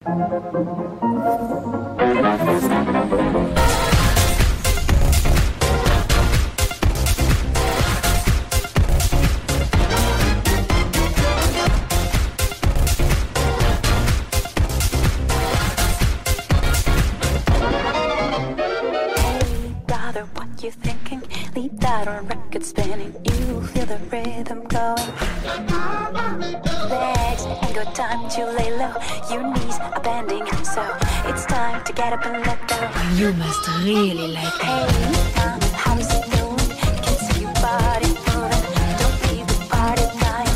You thinking? Leave that on record spinning. You feel the rhythm going. Legs ain't got time to lay low. Your knees are bending, so it's time to get up and let go. You must really like it. Hey, how's it going? Can see your body moving. Don't leave the party time.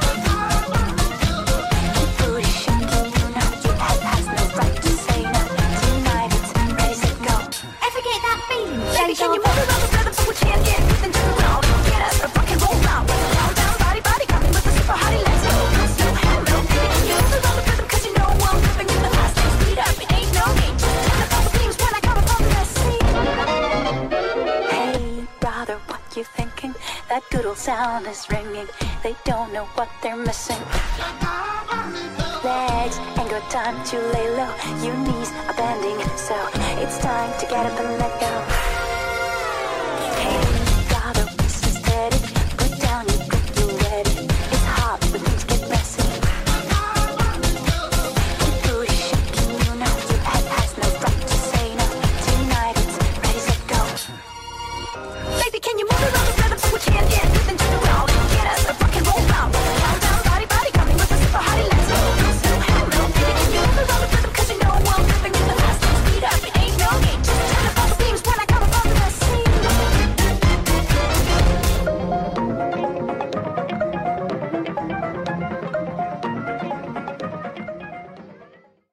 Keep booty shaking, you know your head has no right to say no. Tonight it's ready, set, go. I forget that feeling. Baby, can you move around the rhythm so we can get within to the ground? Get us a rock and roll round. Down, down, body, body, coming with a super hottie. Let's go. No hello, baby, can you move around the rhythm? 'Cause you know I'm living in the fast lane. Speed up, it ain't no need. Just turn up all the things when I come up on the scene. Hey, brother, what you thinking? That good old sound is ringing. They don't know what they're missing. Legs ain't got time to lay low. Your knees are bending, so it's time to get up and let go.